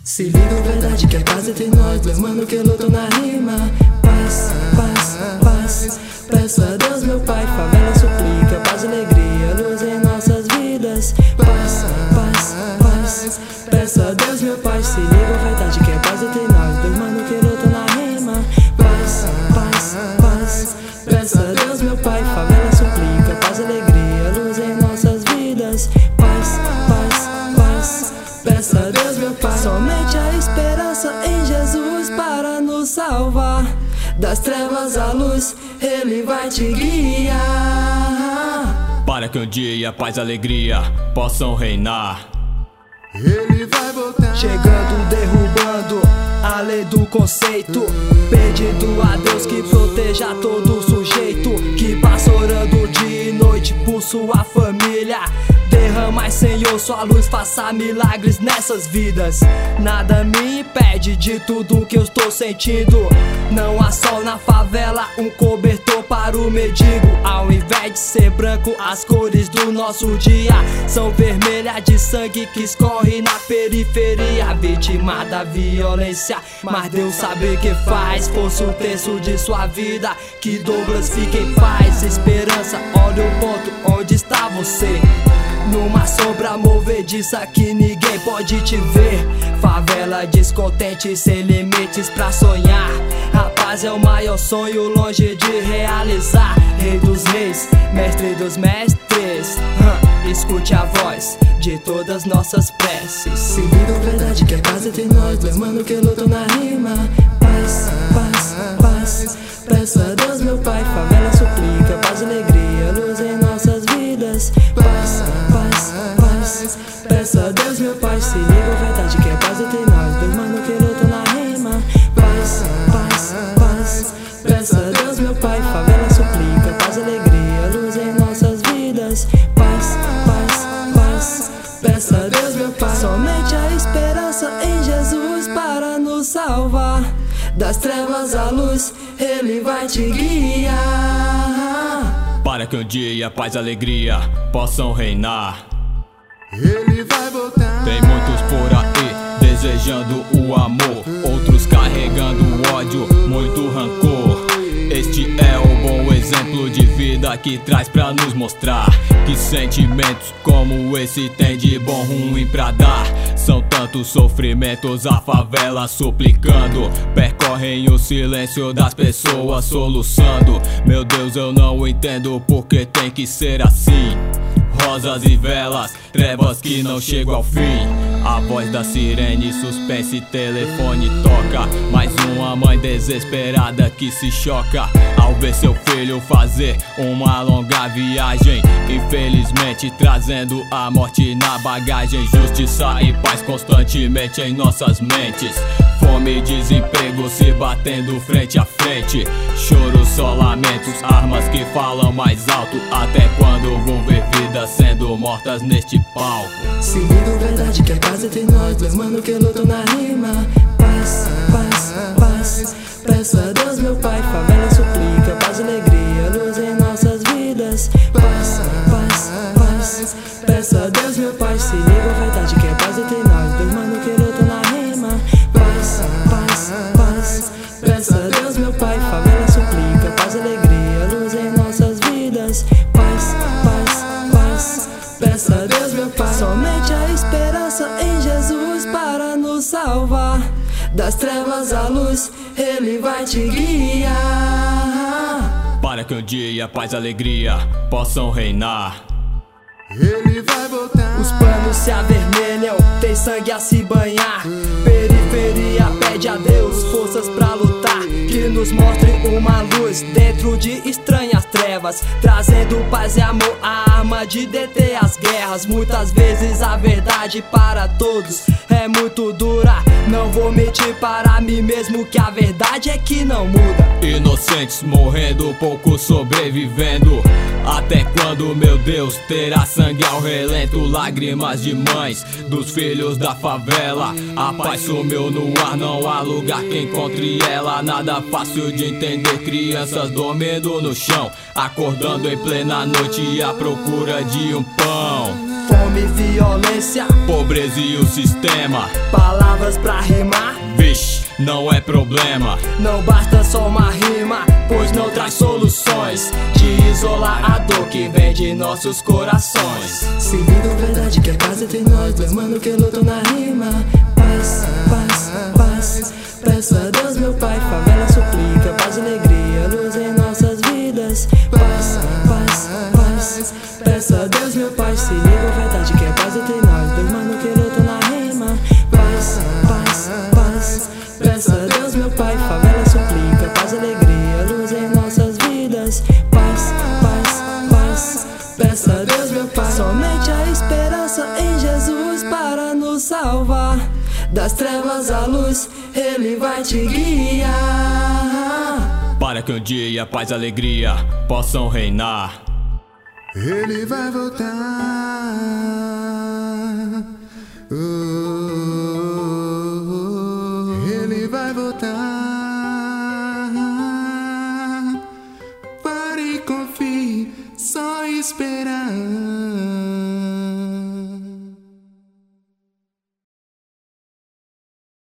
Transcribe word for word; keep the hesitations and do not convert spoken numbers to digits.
Se liga, verdade que é paz entre nós, dois mano que lutam na rima. Paz, paz, paz, peço a Deus meu pai, favela suplica, paz, alegria, luz em nossas vidas. Paz, paz, paz, peço a Deus meu pai, se liga, verdade que é paz entre nós, dois mano que lutam na rima. Paz, paz, paz, peço a Deus meu pai, favela suplica, paz, alegria, luz em nossas vidas. Paz, paz, paz, peço a Deus meu pai, somente a esperança em Jesus para nos salvar. Das trevas à luz, Ele vai te guiar, para que um dia paz e alegria possam reinar. Ele vai voltar, chegando, derrubando a lei do conceito, pedindo a Deus que proteja todo sujeito que passa orando dia e noite por sua família. Derramai, Senhor, sua luz, faça milagres nessas vidas. Nada me impede de tudo que eu estou sentindo. Não há sol na favela, um cobertor para o mendigo. Ao invés de ser branco, as cores do nosso dia são vermelha de sangue que escorre na periferia. Vítima da violência, mas Deus sabe o que faz. Fosse um terço de sua vida, que Douglas fique em paz. Esperança, olha o ponto onde está você, numa sombra movediça que ninguém pode te ver. Favela descontente, sem limites pra sonhar. A paz é o maior sonho, longe de realizar. Rei dos reis, mestre dos mestres, hum, escute a voz de todas nossas preces. Se liga, verdade que é paz entre nós, dois mano que lutam na rima. Paz, paz, paz, peço a Deus meu pai, favela suplica, paz, alegria, luz em nossas vidas. Paz, paz, paz, peço a Deus meu pai, se liga, verdade que é paz entre nós, dois mano que lutam na rima. Paz, paz, paz, peço a Deus meu pai, favela suplica, paz, alegria, luz em nossas vidas. Paz, paz, paz, peço a Deus meu pai, somente a esperança em Jesus para nos salvar. Das trevas à luz, Ele vai te guiar, para que um dia paz e alegria possam reinar. Ele vai voltar. Tem muitos por aí desejando o amor, outros carregando o ódio, muito rancor. Este é o bom exemplo de vida que traz pra nos mostrar que sentimentos como esse tem de bom ruim pra dar. São tantos sofrimentos, a favela suplicando, percorrem o silêncio das pessoas soluçando. Meu Deus, eu não entendo porque tem que ser assim. Rosas e velas, trevas que não chegam ao fim. A voz da sirene, suspense, telefone toca. Mais uma mãe desesperada que se choca ao ver seu filho fazer uma longa viagem, infelizmente trazendo a morte na bagagem. Justiça e paz constantemente em nossas mentes. Fome e desemprego se batendo frente a frente. Choro, só lamentos, armas que falam mais alto. Até quando vou ver vidas sendo mortas neste palco? Se liga, verdade que é paz entre nós, dois mano que lutam na rima. Paz, paz, paz, peço a Deus meu pai, favela suplica, paz, alegria, luz em nossas vidas. Paz, paz, paz, peço a Deus meu pai, se liga, verdade que é paz entre nós, dois mano que lutam na rima. Paz, paz, paz, peço a Deus meu pai, favela suplica, paz, alegria, luz em nossas vidas. Paz, paz, paz, peço a Deus meu pai, somente a esperança em Jesus para nos salvar. Das trevas à luz, Ele vai te guiar, para que um dia paz e alegria possam reinar. Ele vai voltar. Os panos se avermelham, tem sangue a se banhar. Periferia pede a Deus forças pra lutar, que nos mostre uma luz dentro de estranhas trevas, trazendo paz e amor, a arma de deter as guerras. Muitas vezes a verdade para todos é muito dura. Não vou mentir para mim mesmo que a verdade é que não muda. Inocentes morrendo, poucos sobrevivendo. Até quando, meu Deus, terá sangue ao relento? Lágrimas de mães, dos filhos da favela. A paz sumiu no ar, não há lugar que encontre ela. Nada fácil de entender, crianças dormindo no chão, acordando em plena noite à procura de um pão. Fome fome, violência, pobreza e o sistema. Palavras pra rimar, vixe, não é problema. não basta só uma rima, pois não traz soluções de isolar a dor que vem de nossos corações. Se liga, verdade que é paz entre nós dois, mano, que lutam na rima. Paz, paz, paz, peço a Deus meu pai, favela suplica, paz e alegria, luz em nossas vidas. Paz, paz, paz, peço a Deus meu pai, se liga, verdade que é paz entre nós dois, mano, que lutam na rima. Paz, paz, paz, peço a Deus meu pai, favela suplica, paz e alegria, luz em nossas vidas. Paz, paz, paz, peço a Deus meu pai. Somente a esperança em Jesus para nos salvar. Das trevas à luz, Ele vai te guiar, para que um dia paz e alegria possam reinar. Ele vai voltar. Oh, ele vai voltar. Pare e confie, só esperar.